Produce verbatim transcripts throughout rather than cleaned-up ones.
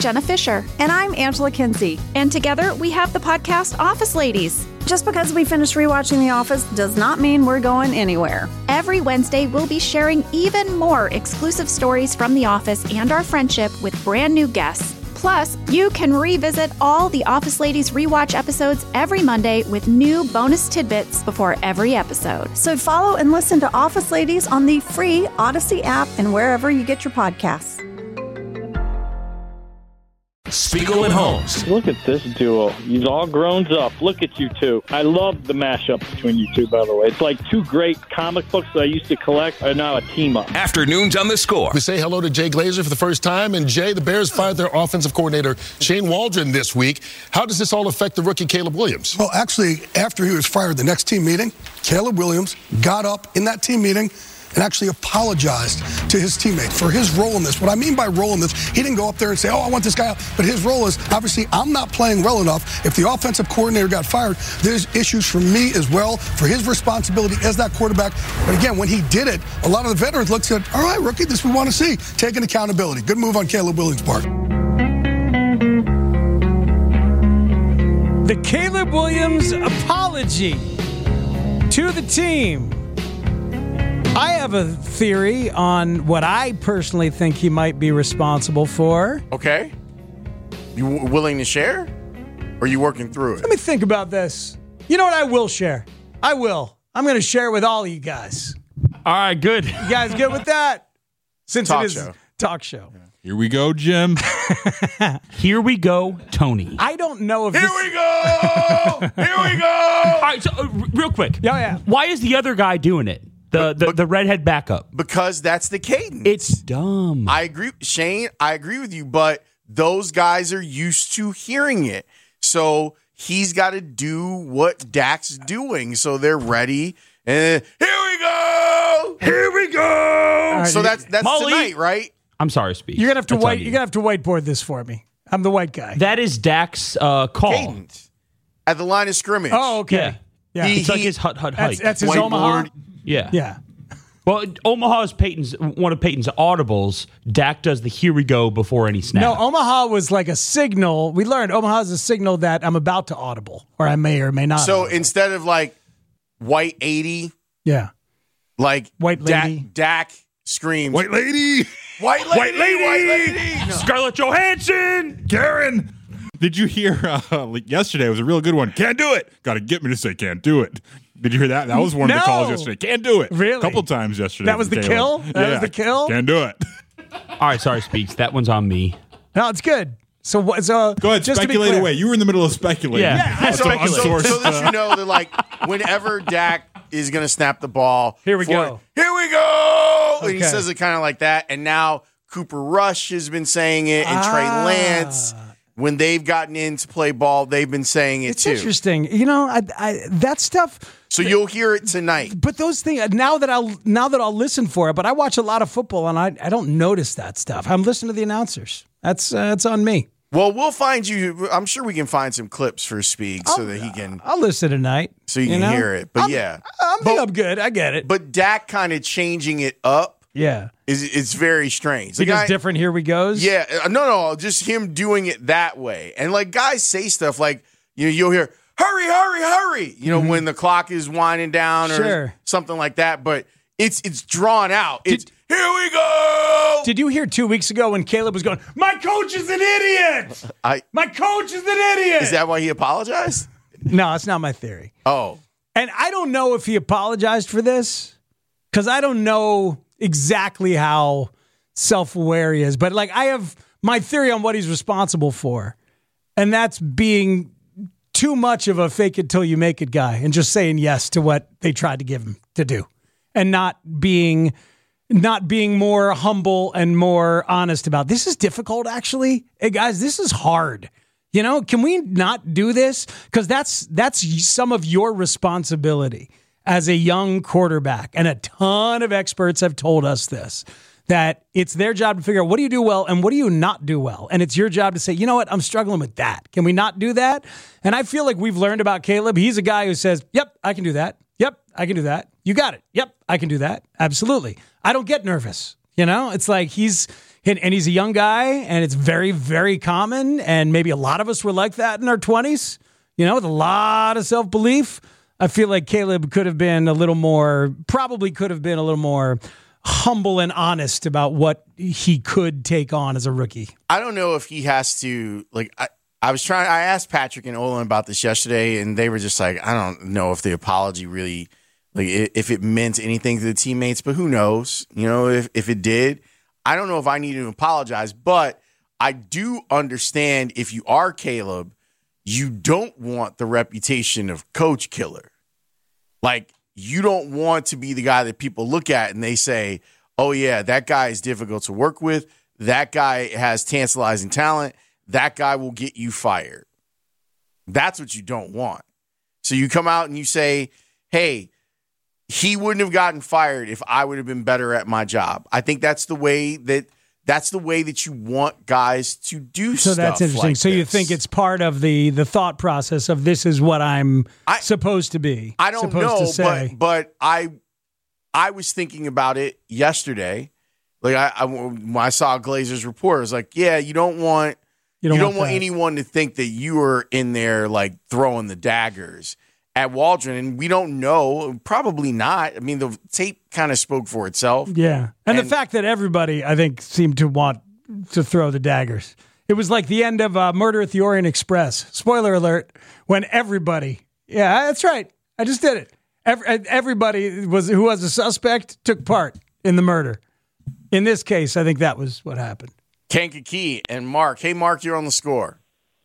Jenna Fisher. And I'm Angela Kinsey. And together we have the podcast Office Ladies. Just because we finished rewatching The Office does not mean we're going anywhere. Every Wednesday, we'll be sharing even more exclusive stories from The Office and our friendship with brand new guests. Plus, you can revisit all the Office Ladies rewatch episodes every Monday with new bonus tidbits before every episode. So follow and listen to Office Ladies on the free Odyssey app and wherever you get your podcasts. Spiegel and Holmes. Look at this duo. You've all grown up. Look at you two. I love the mashup between you two, by the way. It's like two great comic books that I used to collect are now a team up. Afternoons on The Score. We say hello to Jay Glazer for the first time. And Jay, the Bears fired their offensive coordinator, Shane Waldron, this week. How does this all affect the rookie Caleb Williams? Well, actually, after he was fired, the next team meeting, Caleb Williams got up in that team meeting and actually apologized to his teammates for his role in this. What I mean by role in this, he didn't go up there and say, oh, I want this guy out. But his role is, obviously, I'm not playing well enough. If the offensive coordinator got fired, there's issues for me as well, for his responsibility as that quarterback. But again, when he did it, a lot of the veterans looked at, all right, rookie, this we want to see. Taking accountability. Good move on Caleb Williams' part. The Caleb Williams apology to the team. I have a theory on what I personally think he might be responsible for. Okay. You w- willing to share? Or are you working through it? Let me think about this. You know what? I will share. I will. I'm going to share with all of you guys. All right, good. You guys good with that? Since Talk it is show. talk show. Yeah. Here we go, Jim. Here we go, Tony. I don't know if Here this... we go! Here we go! All right, so uh, real quick. Yeah, yeah. Why is the other guy doing it? The, the, but, the redhead backup. Because that's the cadence. It's dumb. I agree. Shane, I agree with you, but those guys are used to hearing it. So he's got to do what Dak's doing. So they're ready. And here we go! Here we go! Right, so that's that's Molly, tonight, right? I'm sorry, Speed. You're gonna have to That's white. you. You're gonna have to whiteboard this for me. I'm the white guy. That is Dak's uh, call. Cadence. At the line of scrimmage. Oh, okay. Yeah. Yeah. He- It's like he- his hut hut That's, hike. that's his Whiteboard. Omaha. yeah. Yeah. Well, Omaha is Peyton's one of Peyton's audibles. Dak does the here we go before any snap. No, Omaha was like a signal. We learned Omaha is a signal that I'm about to audible, or I may or may not. So audible. instead of like white eighty, yeah, like White lady. Dak, Dak screams. White lady. White lady. White lady. White lady. No. Scarlett Johansson. Karen. Did you hear uh, like yesterday? It was a real good one. Can't do it. Got to get me to say can't do it. Did you hear that? That was one of No. the calls yesterday. Can't do it. Really? A couple times yesterday. That was the Caleb. kill? That was the kill? Can't do it. All right, sorry, Speaks. That one's on me. no, it's good. So what? So Go ahead. just to be Speculate clear, away. You were in the middle of speculating. Yeah. Yeah, I So, speculate. so, Unsourced, so that uh, you know that, like, whenever Dak is going to snap the ball, Here we for- go. Here we go. And he Okay. says it kind of like that. And now Cooper Rush has been saying it, and Ah. Trey Lance, when they've gotten in to play ball, they've been saying it It's too. interesting. You know, I, I, that stuff. So you'll hear it tonight. But those things now that I'll now that I'll listen for it. But I watch a lot of football and I I don't notice that stuff. I'm listening to the announcers. That's uh, that's on me. Well, we'll find you. I'm sure we can find some clips for Speak so I'll- that he can, I'll listen tonight. so you can know? hear it. But I'm- yeah, I'm, But- I'm good. I get it. but Dak kind of changing it up yeah, is it's very strange. The because guy- different. Here we goes. Yeah, uh, no, no, just him doing it that way. And like guys say stuff like, you know, you'll hear, hurry, hurry, hurry, you know, when the clock is winding down or Sure. something like that. But it's it's drawn out. It's here we go. Did you hear two weeks ago when Caleb was going, my coach is an idiot? I My coach is an idiot. is that why he apologized? No, it's not my theory. Oh, And I don't know if he apologized for this because I don't know exactly how self-aware he is. But like I have my theory on what he's responsible for, and that's being too much of a fake it till you make it guy and just saying yes to what they tried to give him to do and not being not being more humble and more honest about this is difficult actually. Hey guys, this is hard. You know, can we not do this? Because that's that's some of your responsibility as a young quarterback. And a ton of experts have told us this, that it's their job to figure out what do you do well and what do you not do well. And it's your job to say, you know what, I'm struggling with that. Can we not do that? And I feel like we've learned about Caleb. He's a guy who says, yep, I can do that. Yep, I can do that. You got it. Yep, I can do that. Absolutely. I don't get nervous. You know, it's like he's And, and he's a young guy, and it's very, very common. And maybe a lot of us were like that in our twenties, you know, with a lot of self-belief. I feel like Caleb could have been a little more, probably could have been a little more humble and honest about what he could take on as a rookie. I don't know if he has to, like, I, I was trying, I asked Patrick and Olin about this yesterday, and they were just like, I don't know if the apology really, like, if it meant anything to the teammates, but who knows? You know, if, if it did, I don't know if I need to apologize, but I do understand if you are Caleb, you don't want the reputation of coach killer. Like, you don't want to be the guy that people look at and they say, oh, yeah, that guy is difficult to work with. That guy has tantalizing talent. That guy will get you fired. That's what you don't want. So you come out and you say, hey, he wouldn't have gotten fired if I would have been better at my job. I think that's the way that that's the way that you want guys to do so stuff. So that's interesting. Like so this. You think it's part of the the thought process of this is what I'm I, supposed to be. I don't supposed know, to say. but but I I was thinking about it yesterday. Like I, I when I saw Glazer's report, I was like, yeah, you don't want you don't, you don't want, want anyone to think that you were in there like throwing the daggers at Waldron, and we don't know. Probably not. I mean, the tape kind of spoke for itself. Yeah. And, and the fact that everybody, I think, seemed to want to throw the daggers. It was like the end of uh, Murder at the Orient Express. Spoiler alert, when everybody, yeah, that's right. I just did it. Every, everybody was who was a suspect took part in the murder. In this case, I think that was what happened. Kankakee and Mark. Hey, Mark, you're on the score.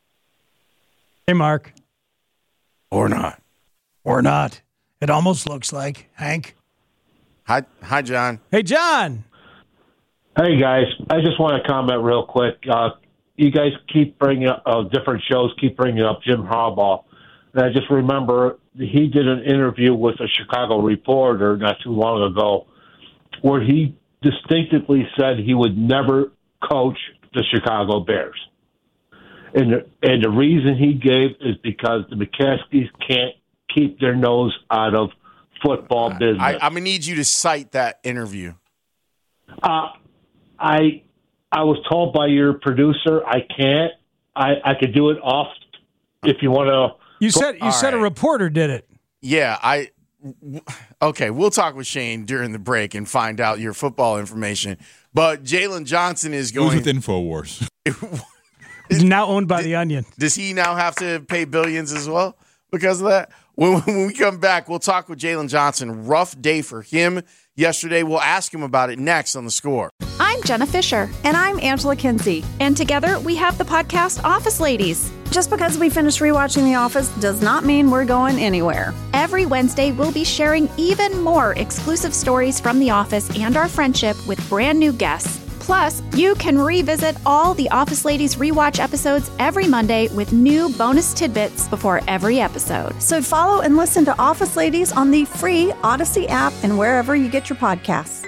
Hey, Mark. Or not. Or not. It almost looks like, Hank. Hi, hi, John. Hey, John. Hey, guys. I just want to comment real quick. Uh, you guys keep bringing up, uh, different shows keep bringing up Jim Harbaugh. And I just remember he did an interview with a Chicago reporter not too long ago where he distinctively said he would never coach the Chicago Bears. And the, and the reason he gave is because the McCaskies can't keep their nose out of football business. I, I'm going to need you to cite that interview. Uh, I I was told by your producer I can't. I, I could do it off if you want to. You said you All said right. a reporter did it. Yeah, I. Okay, we'll talk with Shane during the break and find out your football information. But Jalen Johnson is going. Who's with InfoWars? He's now owned by The Onion. Does he now have to pay billions as well because of that? When, when we come back, we'll talk with Jalen Johnson. Rough day for him yesterday. We'll ask him about it next on The Score. I'm Jenna Fisher. And I'm Angela Kinsey. And together we have the podcast Office Ladies. Just because we finished rewatching The Office does not mean we're going anywhere. Every Wednesday, we'll be sharing even more exclusive stories from The Office and our friendship with brand new guests. Plus, you can revisit all the Office Ladies rewatch episodes every Monday with new bonus tidbits before every episode. So follow and listen to Office Ladies on the free Odyssey app and wherever you get your podcasts.